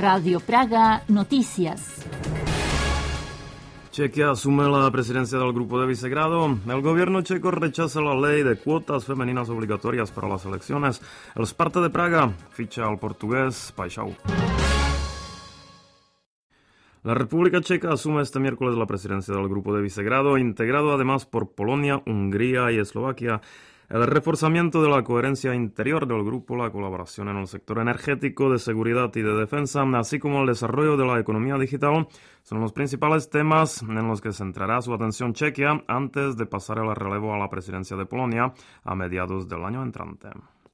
Radio Praga Noticias. Chequia asume la presidencia del Grupo de Visegrado. El gobierno checo rechaza la ley de cuotas femeninas obligatorias para las elecciones. El Sparta de Praga ficha al portugués Paixão. La República Checa asume este miércoles la presidencia del Grupo de Visegrado, integrado además por Polonia, Hungría y Eslovaquia. El reforzamiento de la coherencia interior del grupo, la colaboración en el sector energético, de seguridad y de defensa, así como el desarrollo de la economía digital, son los principales temas en los que centrará su atención Chequia antes de pasar el relevo a la presidencia de Polonia a mediados del año entrante.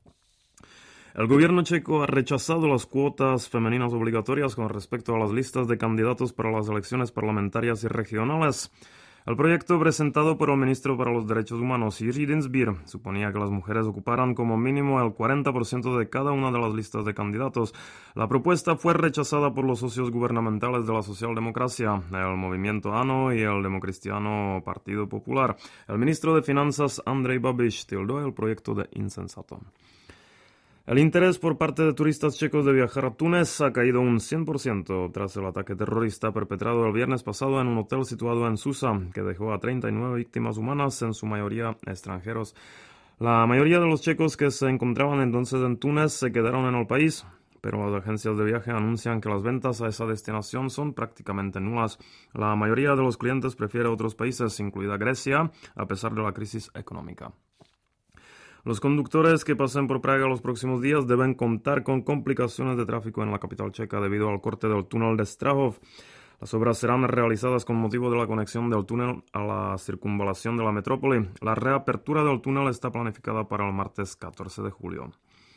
El gobierno checo ha rechazado las cuotas femeninas obligatorias con respecto a las listas de candidatos para las elecciones parlamentarias y regionales. El proyecto presentado por el ministro para los Derechos Humanos, Jiří Dienstbier, suponía que las mujeres ocuparan como mínimo el 40% de cada una de las listas de candidatos. La propuesta fue rechazada por los socios gubernamentales de la socialdemocracia, el Movimiento ANO y el democristiano Partido Popular. El ministro de Finanzas, Andrej Babiš, tildó el proyecto de insensato. El interés por parte de turistas checos de viajar a Túnez ha caído un 100% tras el ataque terrorista perpetrado el viernes pasado en un hotel situado en Susa, que dejó a 39 víctimas humanas, en su mayoría extranjeros. La mayoría de los checos que se encontraban entonces en Túnez se quedaron en el país, pero las agencias de viaje anuncian que las ventas a esa destinación son prácticamente nulas. La mayoría de los clientes prefiere otros países, incluida Grecia, a pesar de la crisis económica. Los conductores que pasen por Praga los próximos días deben contar con complicaciones de tráfico en la capital checa debido al corte del túnel de Strahov. Las obras serán realizadas con motivo de la conexión del túnel a la circunvalación de la metrópoli. La reapertura del túnel está planificada para el martes 14 de julio.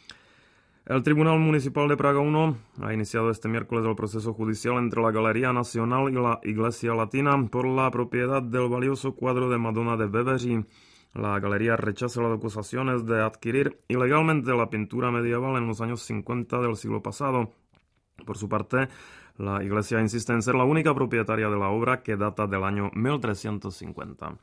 El Tribunal Municipal de Praga 1 ha iniciado este miércoles el proceso judicial entre la Galería Nacional y la Iglesia Latina por la propiedad del valioso cuadro de Madonna de Veveří. La galería rechaza las acusaciones de adquirir ilegalmente la pintura medieval en los años 50 del siglo pasado. Por su parte, la iglesia insiste en ser la única propietaria de la obra, que data del año 1350.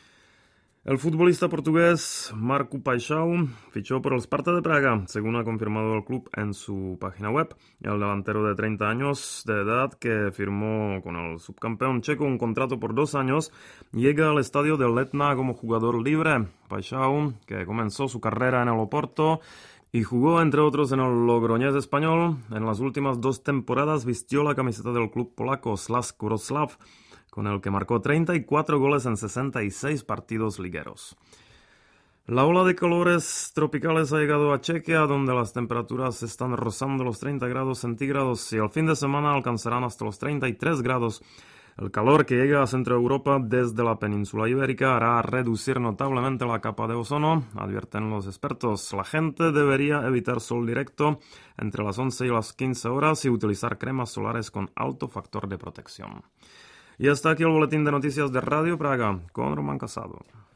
El futbolista portugués Marco Paixão fichó por el Sparta de Praga, según ha confirmado el club en su página web. El delantero de 30 años de edad, que firmó con el subcampeón checo un contrato por 2 años, llega al estadio del Letna como jugador libre. Paixão, que comenzó su carrera en el Oporto y jugó entre otros en el Logroñés español, en las últimas 2 temporadas vistió la camiseta del club polaco Śląsk Wrocław, con el que marcó 34 goles en 66 partidos ligueros. La ola de calores tropicales ha llegado a Chequia, donde las temperaturas están rozando los 30 grados centígrados y el fin de semana alcanzarán hasta los 33 grados. El calor que llega a Centro Europa desde la península ibérica hará reducir notablemente la capa de ozono, advierten los expertos. La gente debería evitar sol directo entre las 11 y las 15 horas y utilizar cremas solares con alto factor de protección. Y hasta aquí el boletín de noticias de Radio Praga con Román Casado.